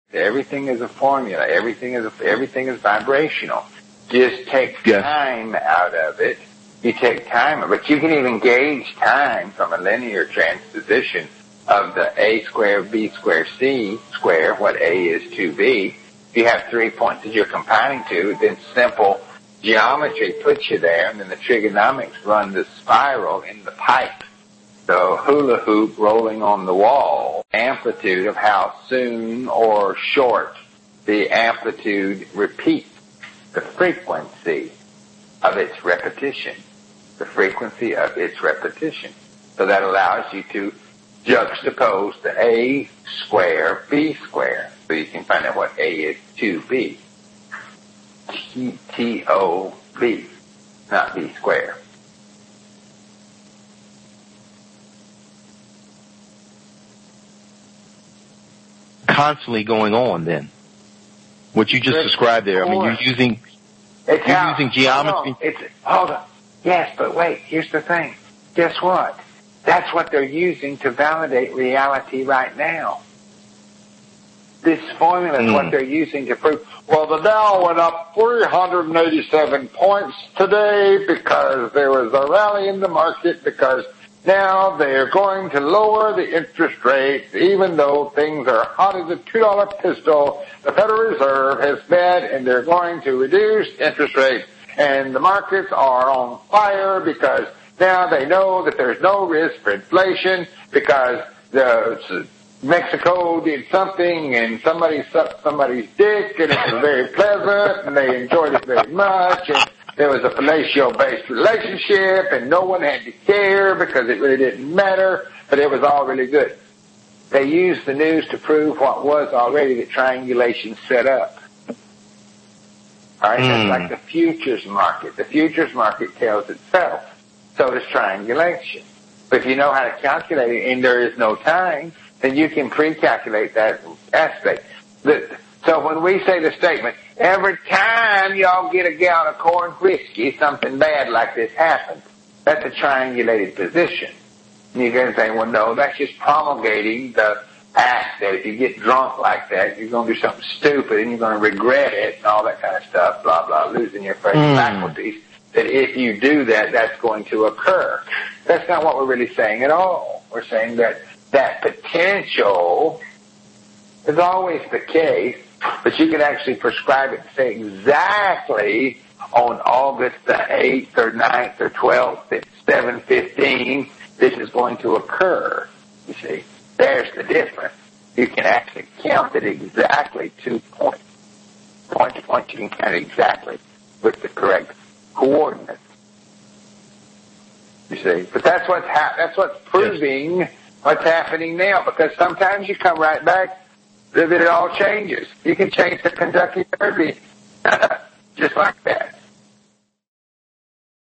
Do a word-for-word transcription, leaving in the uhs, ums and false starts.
Everything is a formula. Everything is a, everything is vibrational. Just take yes. time out of it. You take time, but you can even gauge time from a linear transposition of the A square, B square, C square, what A is to B. If you have three points that you're combining to, then simple geometry puts you there, and then the trigonomics run the spiral in the pipe. The hula hoop rolling on the wall, amplitude of how soon or short the amplitude repeats, the frequency of its repetition, the frequency of its repetition. So that allows you to juxtapose the A square, B square, so you can find out what A is to B. T O B, not B square. Constantly going on then. What you just Good described there. I mean, you're using, it's you're how, using geometry. Hold on. It's, hold on. Yes, but wait, here's the thing. Guess what? That's what they're using to validate reality right now. This formula is mm. what they're using to prove, well, the Dow went up three hundred eighty-seven points today because there was a rally in the market because now they're going to lower the interest rates even though things are hot as a two dollar pistol. The Federal Reserve has said and they're going to reduce interest rates and the markets are on fire because now they know that there's no risk for inflation because the Mexico did something and somebody sucked somebody's dick and it was very pleasant and they enjoyed it very much and there was a fellatio-based relationship and no one had to care because it really didn't matter, but it was all really good. They used the news to prove what was already the triangulation set up. All right, mm. That's like the futures market. The futures market tells itself. So does triangulation. But if you know how to calculate it and there is no time, then you can pre-calculate that aspect. So when we say the statement, every time y'all get a gallon of corn whiskey, something bad like this happens, that's a triangulated position. And you're going to say, well, no, that's just promulgating the act that if you get drunk like that, you're going to do something stupid and you're going to regret it and all that kind of stuff, blah, blah, losing your mm. faculties. That if you do that, that's going to occur. That's not what we're really saying at all. We're saying that that potential is always the case, but you can actually prescribe it to say exactly on August the eighth or ninth or twelfth at seven fifteen, this is going to occur. You see, there's the difference. You can actually count it exactly to point. Point to point, you can count it exactly with the correct coordinates. You see, but that's what's ha- that's what's proving yes. what's happening now. Because sometimes you come right back that it all changes. You can change the Kentucky Derby just like that.